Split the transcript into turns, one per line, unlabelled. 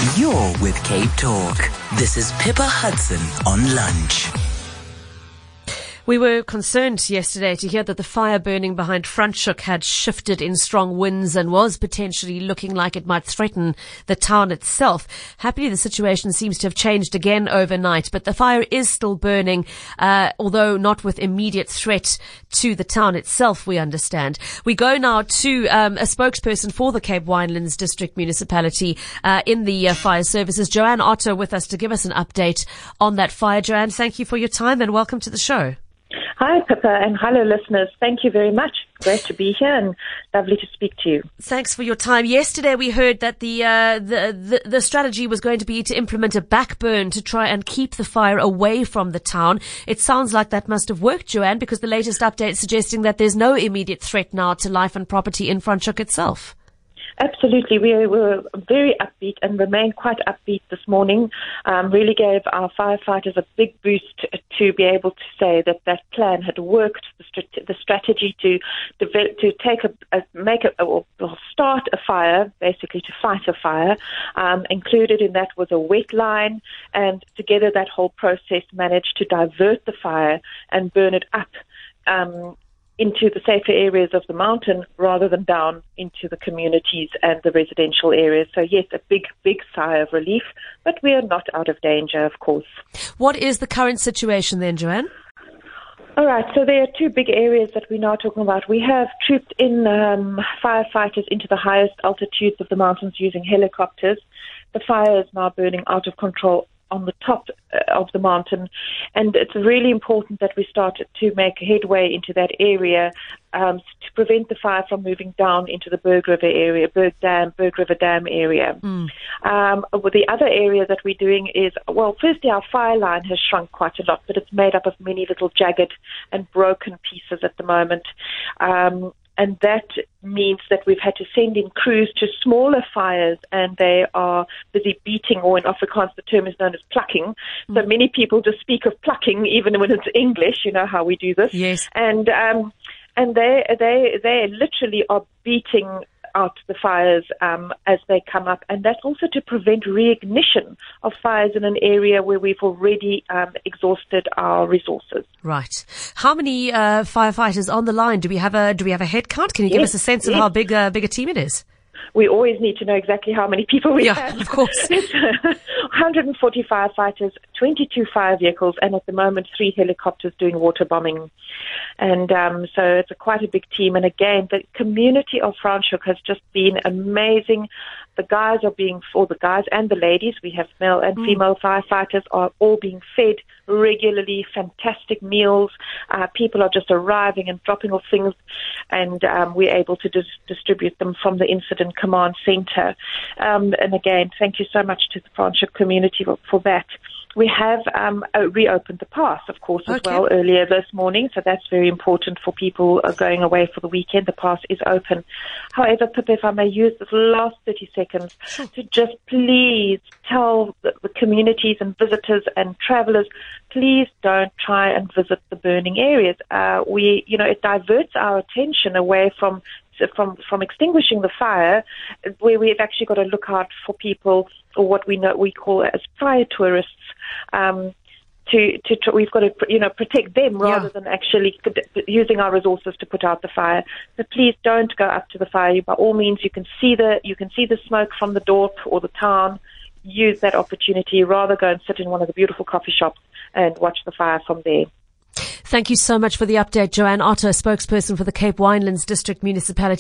You're with Cape Talk. This is Pippa Hudson on Lunch.
We were concerned yesterday to hear that the fire burning behind Franschhoek had shifted in strong winds and was potentially looking like it might threaten the town itself. Happily, the situation seems to have changed again overnight, but the fire is still burning, although not with immediate threat to the town itself, we understand. We go now to a spokesperson for the Cape Winelands District Municipality in the fire services, Joanne Otto, with us to give us an update on that fire. Joanne, thank you for your time and welcome to the show.
Hi, Pippa, and hello, listeners. Thank you very much. Great to be here and lovely to speak to you.
Thanks for your time. Yesterday, we heard that the strategy was going to be to implement a backburn to try and keep the fire away from the town. It sounds like that must have worked, Joanne, because the latest update is suggesting that there's no immediate threat now to life and property in Franschhoek itself.
Absolutely. We were very upbeat and remain quite upbeat this morning. Really gave our firefighters a big boost to be able to say that that plan had worked. The strategy to start a fire, basically to fight a fire, included in that was a wet line, and together that whole process managed to divert the fire and burn it up into the safer areas of the mountain rather than down into the communities and the residential areas. So yes, a big, big sigh of relief, but we are not out of danger, of course.
What is the current situation then, Joanne?
All right, so there are two big areas that we're now talking about. We have trooped in firefighters into the highest altitudes of the mountains using helicopters. The fire is now burning out of control on the top of the mountain, and it's really important that we start to make headway into that area to prevent the fire from moving down into the Berg River area, Berg River Dam area. The other area that we're doing is, well, firstly, our fire line has shrunk quite a lot, but it's made up of many little jagged and broken pieces at the moment. And that means that we've had to send in crews to smaller fires, and they are busy beating, or in Afrikaans the term is known as plucking. So many people just speak of plucking, even when it's English. You know how we do this.
Yes.
And they literally are beating out the fires as they come up, and that's also to prevent reignition of fires in an area where we've already exhausted our resources.
Right. How many firefighters on the line? Do we have a head count? Can you give us a sense of how big a team it is?
We always need to know exactly how many people we have.
Yeah, of course.
140 firefighters, 22 fire vehicles, and at the moment 3 helicopters doing water bombing. And so it's quite a big team. And again, the community of Franschhoek has just been amazing. The guys and the ladies, we have male and female firefighters, are all being fed regularly, fantastic meals. People are just arriving and dropping off things, and we're able to distribute them from the incident command center. And again, thank you so much to the Franschhoek community for that. We have reopened the pass, of course, as well earlier this morning, so that's very important for people going away for the weekend. The pass is open. However, Pippa, if I may use this last 30 seconds to just please tell the communities and visitors and travelers, please don't try and visit the burning areas. It diverts our attention away from extinguishing the fire, where we've actually got to look out for people, or what we call as fire tourists. We've got to protect them rather than actually using our resources to put out the fire. So please don't go up to the fire. By all means, you can see the smoke from the Dorp or the town. Use that opportunity. Rather go and sit in one of the beautiful coffee shops and watch the fire from there.
Thank you so much for the update, Joanne Otto, spokesperson for the Cape Winelands District Municipality.